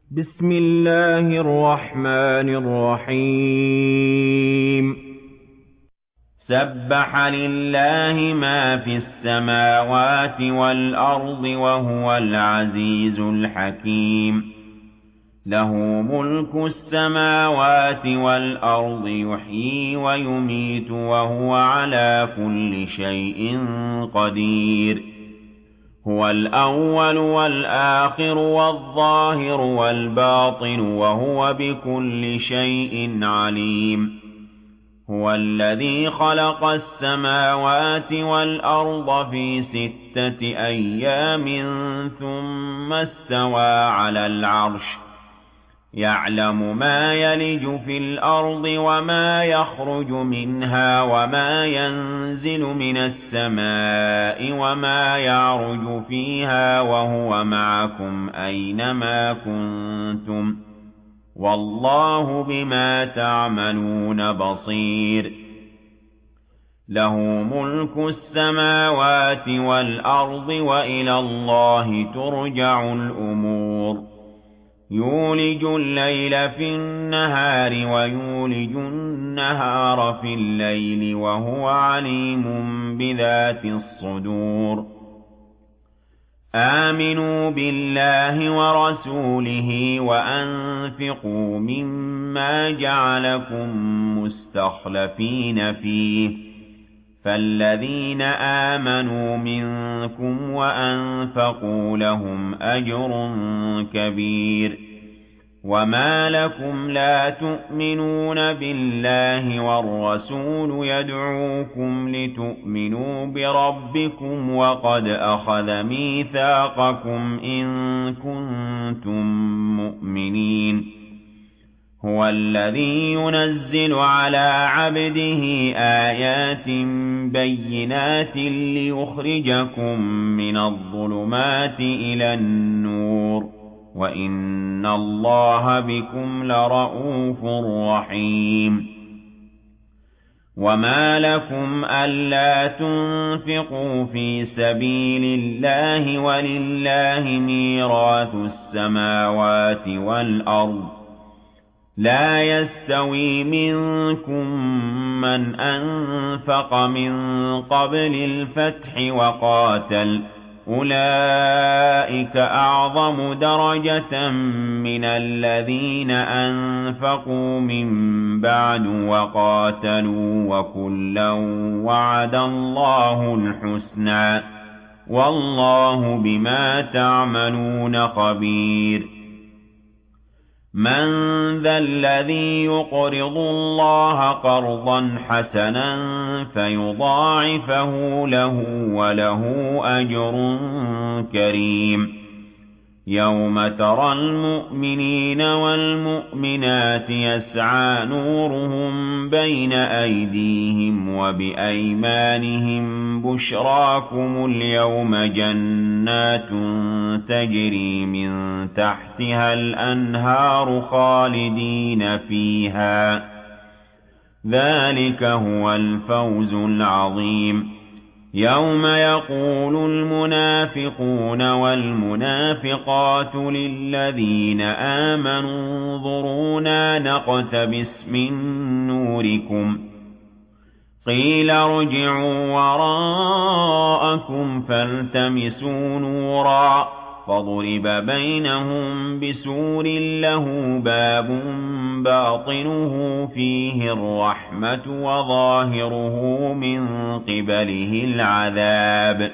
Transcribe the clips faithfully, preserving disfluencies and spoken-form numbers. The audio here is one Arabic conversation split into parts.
بسم الله الرحمن الرحيم سبح لله ما في السماوات والأرض وهو العزيز الحكيم له ملك السماوات والأرض يحيي ويميت وهو على كل شيء قدير هو الأول والآخر والظاهر والباطن وهو بكل شيء عليم هو الذي خلق السماوات والأرض في ستة أيام ثم استوى على العرش يعلم ما يلج في الأرض وما يخرج منها وما ينزل من السماء وما يعرج فيها وهو معكم أينما كنتم والله بما تعملون بصير له ملك السماوات والأرض وإلى الله ترجع الأمور يولج الليل في النهار ويولج النهار في الليل وهو عليم بذات الصدور آمنوا بالله ورسوله وأنفقوا مما جعلكم مستخلفين فيه فالذين آمنوا منكم وأنفقوا لهم أجر كبير وما لكم لا تؤمنون بالله والرسول يدعوكم لتؤمنوا بربكم وقد أخذ ميثاقكم إن كنتم مؤمنين هو الذي ينزل على عبده آيات بينات ليخرجكم من الظلمات إلى النور وإن الله بكم لرءوف رحيم وما لكم ألا تنفقوا في سبيل الله ولله ميراث السماوات والأرض لا يستوي منكم من أنفق من قبل الفتح وقاتل أولئك أعظم درجة من الذين أنفقوا من بعد وقاتلوا وكلا وعد الله الحسنى والله بما تعملون خبير من ذا الذي يقرض الله قرضا حسنا فيضاعفه له وله أجر كريم يوم ترى المؤمنين والمؤمنات يسعى نورهم بين أيديهم وبأيمانهم بشراكم اليوم جنات تجري من تحتها الأنهار خالدين فيها ذلك هو الفوز العظيم يوم يقول المنافقون والمنافقات للذين آمنوا انظرونا نقتبس من نوركم قيل ارجعوا وراءكم فالتمسوا نورا فضرب بينهم بسور له باب باطنه فيه الرحمة وظاهره من قبله العذاب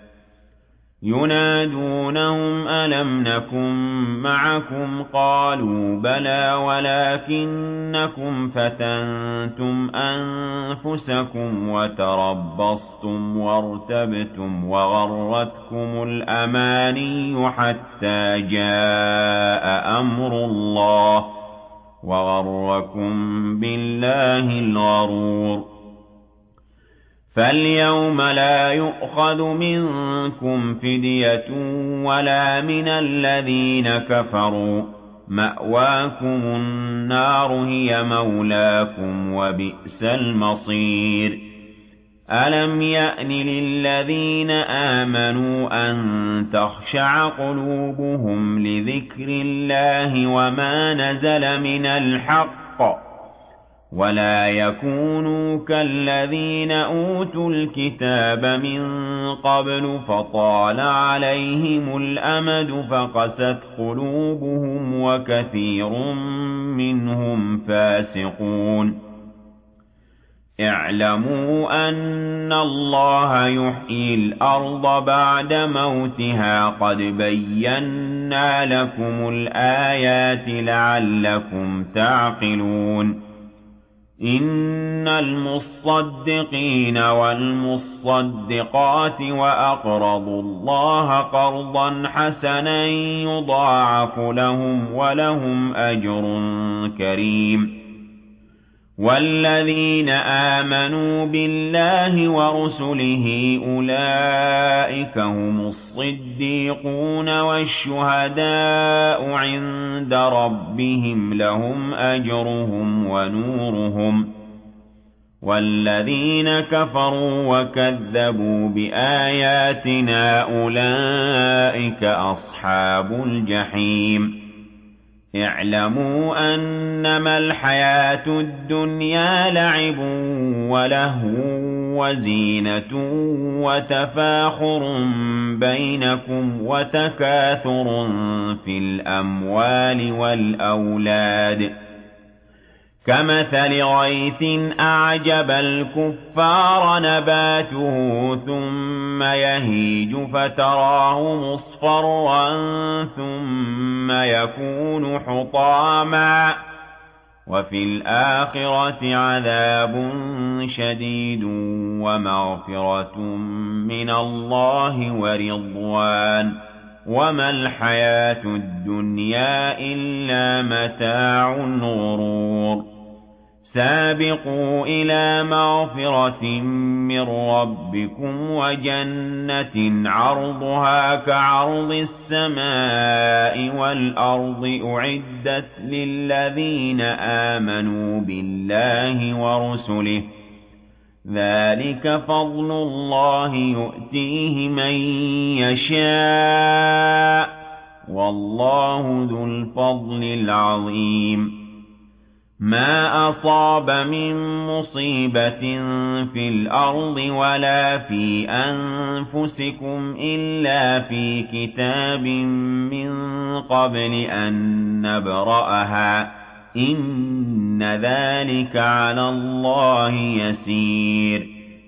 ينادونهم ألم نكن معكم قالوا بلى ولكنكم فتنتم أنفسكم وتربصتم وارتبتم وغرتكم الأماني حتى جاء أمر الله وغركم بالله الغرور فاليوم لا يؤخذ منكم فدية ولا من الذين كفروا مأواكم النار هي مولاكم وبئس المصير أَلَمْ يَأْنِ لِلَّذِينَ آمَنُوا أَن تَخْشَعَ قُلُوبُهُمْ لِذِكْرِ اللَّهِ وَمَا نَزَلَ مِنَ الْحَقِّ وَلَا يَكُونُوا كَالَّذِينَ أُوتُوا الْكِتَابَ مِن قَبْلُ فَطَالَ عَلَيْهِمُ الْأَمَدُ فَقَسَتْ قُلُوبُهُمْ وَكَثِيرٌ مِّنْهُمْ فَاسِقُونَ اعْلَمُوا أَنَّ اللَّهَ يُحْيِي الْأَرْضَ بَعْدَ مَوْتِهَا قَدْ بَيَّنَّا لَكُمُ الْآيَاتِ لَعَلَّكُمْ تَعْقِلُونَ إِنَّ الْمُصَّدِّقِينَ وَالْمُصَّدِّقَاتِ وَأَقْرَضُوا اللَّهَ قَرْضًا حَسَنًا يُضَاعَفُ لَهُمْ وَلَهُمْ أَجْرٌ كَرِيمٌ وَالَّذِينَ آمَنُوا بِاللَّهِ وَرُسُلِهِ أُولَئِكَ هُمُ الصِّدِّيقُونَ وَالشُّهَدَاءُ عِندَ رَبِّهِمْ لَهُمْ أَجْرُهُمْ وَنُورُهُمْ وَالَّذِينَ كَفَرُوا وَكَذَّبُوا بِآيَاتِنَا أُولَئِكَ أَصْحَابُ الْجَحِيمِ اعْلَمُوا أَنَّمَا الْحَيَاةُ الدُّنْيَا لَعِبٌ وَلَهْوٌ وَزِينَةٌ وَتَفَاخُرٌ بَيْنَكُمْ وَتَكَاثُرٌ فِي الْأَمْوَالِ وَالْأَوْلَادِ كَمَثَلِ غَيْثٍ أَعْجَبَ الْكُفَّارَ نَبَاتُهُ ثُمَّ يَهِيجُ فَتَرَاهُ مُصْفَرًّا ثُمَّ يَكُونُ حُطَامًا وَفِي الْآخِرَةِ عَذَابٌ شَدِيدٌ وَمَغْفِرَةٌ مِّنَ اللَّهِ وَرِضْوَانٌ وَمَا الْحَيَاةُ الدُّنْيَا إِلَّا مَتَاعُ الْغُرُورِ سَابِقُوا إِلَىٰ مَغْفِرَةٍ مِّن رَّبِّكُمْ وَجَنَّةٍ عَرْضُهَا كَعَرْضِ السَّمَاءِ وَالْأَرْضِ أُعِدَّتْ لِلَّذِينَ آمَنُوا بِاللَّهِ وَرُسُلِهِ ۚ ذَٰلِكَ فَضْلُ اللَّهِ يُؤْتِيهِ مَن يَشَاءُ ۚ وَاللَّهُ ذُو الْفَضْلِ الْعَظِيمِ مَا أَصَابَ مِن مُّصِيبَةٍ فِي الْأَرْضِ وَلَا فِي أَنفُسِكُمْ إِلَّا فِي كِتَابٍ مِّن قَبْلِ أَن نَّبْرَأَهَا ۚ إِنَّ ذَٰلِكَ عَلَى اللَّهِ يَسِيرٌ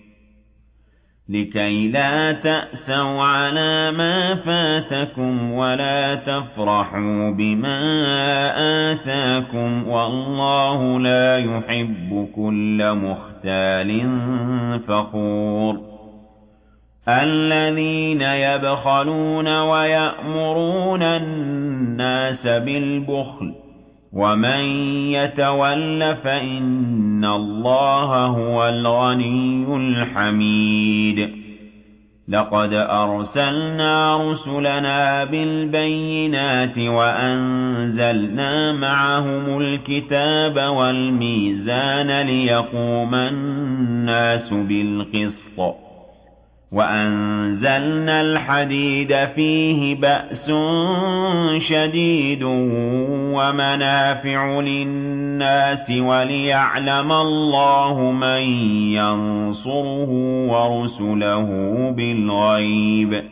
لِكَيْ لَا تَأْسَوْا عَلَىٰ مَا فَاتَكُمْ وَلَا تَفْرَحُوا بِمَا آتَاكُمْ وَاللَّهُ لَا يُحِبُّ كُلَّ مُخْتَالٍ فَخُورٍ الَّذِينَ يَبْخَلُونَ وَيَأْمُرُونَ النَّاسَ بِالْبُخْلِ وَمَن يَتَوَلَّ فَإِنَّ اللَّهَ هُوَ الْغَنِيُّ الْحَمِيدُ لَقَدْ أَرْسَلْنَا رُسُلَنَا بِالْبَيِّنَاتِ وَأَنزَلْنَا مَعَهُمُ الْكِتَابَ وَالْمِيزَانَ لِيَقُومَ النَّاسُ بِالْقِسْطِ وَأَنزَلْنَا الْحَدِيدَ فِيهِ بَأْسٌ شَدِيدٌ وَمَنَافِعُ لِلنَّاسِ وَلِيَعْلَمَ اللَّهُ مَن يَنصُرُهُ وَرُسُلَهُ بِالْغَيْبِ ۚ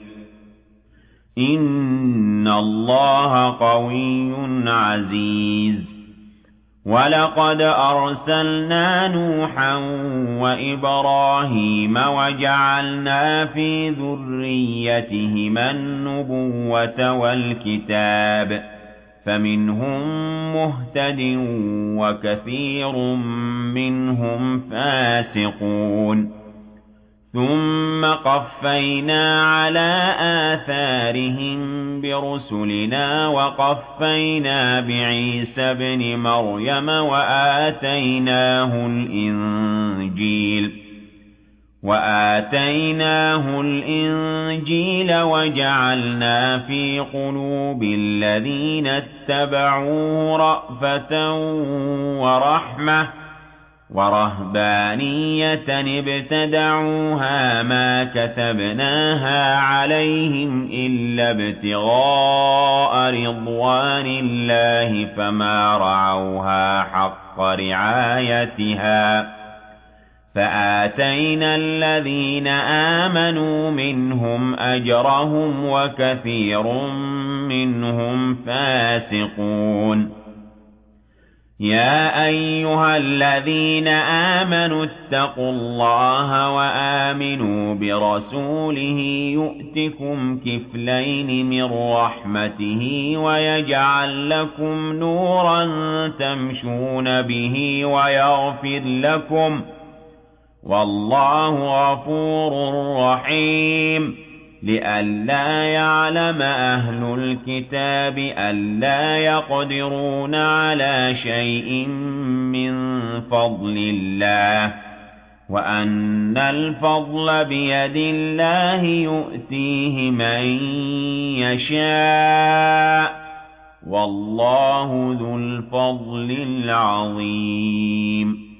إِنَّ اللَّهَ قَوِيٌّ عَزِيزٌ وَلَقَدْ أَرْسَلْنَا نُوحًا وَإِبْرَاهِيمَ وَجَعَلْنَا فِي ذُرِّيَّتِهِمَا النُّبُوَّةَ وَالْكِتَابَ فَمِنْهُم مُّهْتَدٍ وَكَثِيرٌ مِّنْهُمْ فَاسِقُونَ ثُمَّ قَفَّيْنَا عَلَىٰ آثَارِهِم بِرُسُلِنَا وَقَفَّيْنَا بِعِيسَى ابْنِ مَرْيَمَ وَآتَيْنَاهُ الْإِنجِيلَ وَآتَيْنَاهُ الْإِنجِيلَ وَجَعَلْنَا فِي قُلُوبِ الَّذِينَ اتَّبَعُوهُ رَأْفَةً وَرَحْمَةً وَرَهْبَانِيَّةً ابْتَدَعُوهَا مَا كَتَبْنَاهَا عَلَيْهِمْ إِلَّا ابْتِغَاءَ رِضْوَانِ اللَّهِ فَمَا رَعَوْهَا حَقَّ رِعَايَتِهَا فَآتَيْنَا الَّذِينَ آمَنُوا مِنْهُمْ أَجْرَهُمْ وَكَثِيرٌ مِنْهُمْ فَاسِقُونَ يَا أَيُّهَا الَّذِينَ آمَنُوا اتَّقُوا اللَّهَ وَآمِنُوا بِرَسُولِهِ يُؤْتِكُمْ كِفْلَيْنِ مِنْ رَحْمَتِهِ وَيَجْعَلْ لَكُمْ نُورًا تَمْشُونَ بِهِ وَيَغْفِرْ لَكُمْ وَاللَّهُ غَفُورٌ رَحِيمٌ لِئَلَّا يَعْلَمَ أَهْلُ الْكِتَابِ أَلَّا يَقْدِرُونَ عَلَى شَيْءٍ مِّن فَضْلِ اللَّهِ وَأَنَّ الْفَضْلَ بِيَدِ اللَّهِ يُؤْتِيهِ مَن يَشَاءُ وَاللَّهُ ذُو الْفَضْلِ الْعَظِيمِ